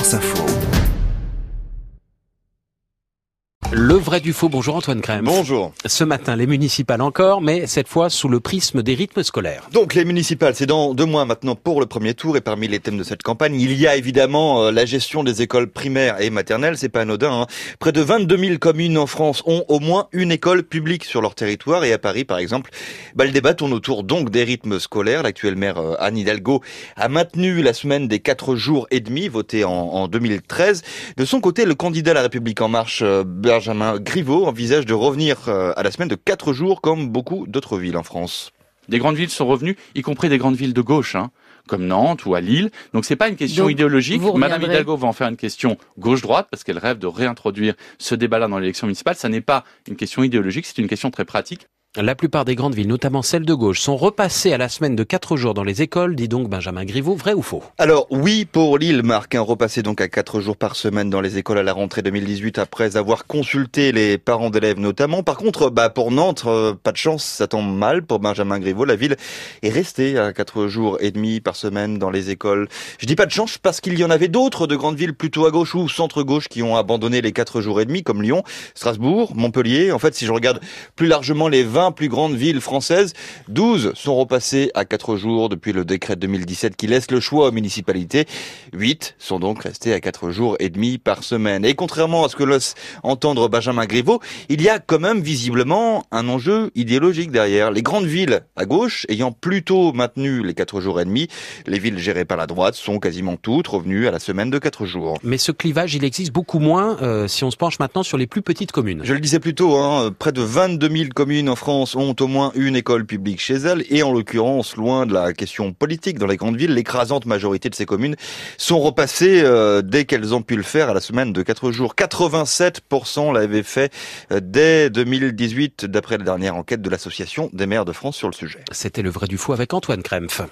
France Info. Le vrai du faux, bonjour Antoine Crème. Bonjour. Ce matin, les municipales encore, mais cette fois sous le prisme des rythmes scolaires. Donc les municipales, c'est dans 2 mois maintenant pour le premier tour, et parmi les thèmes de cette campagne, il y a évidemment la gestion des écoles primaires et maternelles, c'est pas anodin. Près de 22 000 communes en France ont au moins une école publique sur leur territoire, et à Paris par exemple, le débat tourne autour donc des rythmes scolaires. L'actuelle maire Anne Hidalgo a maintenu la semaine des 4 jours et demi, votée en 2013. De son côté, le candidat à La République En Marche, Benjamin Griveaux, envisage de revenir à la semaine de 4 jours comme beaucoup d'autres villes en France. Des grandes villes sont revenues, y compris des grandes villes de gauche, comme Nantes ou à Lille. Donc c'est pas une question idéologique. Madame Hidalgo va en faire une question gauche-droite parce qu'elle rêve de réintroduire ce débat-là dans l'élection municipale. Ça n'est pas une question idéologique, c'est une question très pratique. La plupart des grandes villes, notamment celles de gauche, sont repassées à la semaine de 4 jours dans les écoles, dit donc Benjamin Griveaux. Vrai ou faux? Alors oui pour Lille, Marc, repassé donc à 4 jours par semaine dans les écoles à la rentrée 2018 après avoir consulté les parents d'élèves notamment. Par contre, pour Nantes, pas de chance, ça tombe mal pour Benjamin Griveaux. La ville est restée à 4 jours et demi par semaine dans les écoles. Je dis pas de chance parce qu'il y en avait d'autres de grandes villes plutôt à gauche ou centre-gauche qui ont abandonné les 4 jours et demi, comme Lyon, Strasbourg, Montpellier. En fait, si je regarde plus largement les 20 plus grandes villes françaises, 12 sont repassées à 4 jours depuis le décret de 2017 qui laisse le choix aux municipalités. 8 sont donc restées à 4 jours et demi par semaine. Et contrairement à ce que laisse entendre Benjamin Griveaux, il y a quand même visiblement un enjeu idéologique derrière. Les grandes villes à gauche ayant plutôt maintenu les 4 jours et demi, les villes gérées par la droite sont quasiment toutes revenues à la semaine de 4 jours. Mais ce clivage, il existe beaucoup moins si on se penche maintenant sur les plus petites communes. Je le disais plus tôt, près de 22 000 communes en France ont au moins une école publique chez elles, et en l'occurrence, loin de la question politique dans les grandes villes, l'écrasante majorité de ces communes sont repassées dès qu'elles ont pu le faire à la semaine de 4 jours. 87% l'avaient fait dès 2018, d'après la dernière enquête de l'Association des maires de France sur le sujet. C'était le vrai du faux avec Antoine Crème.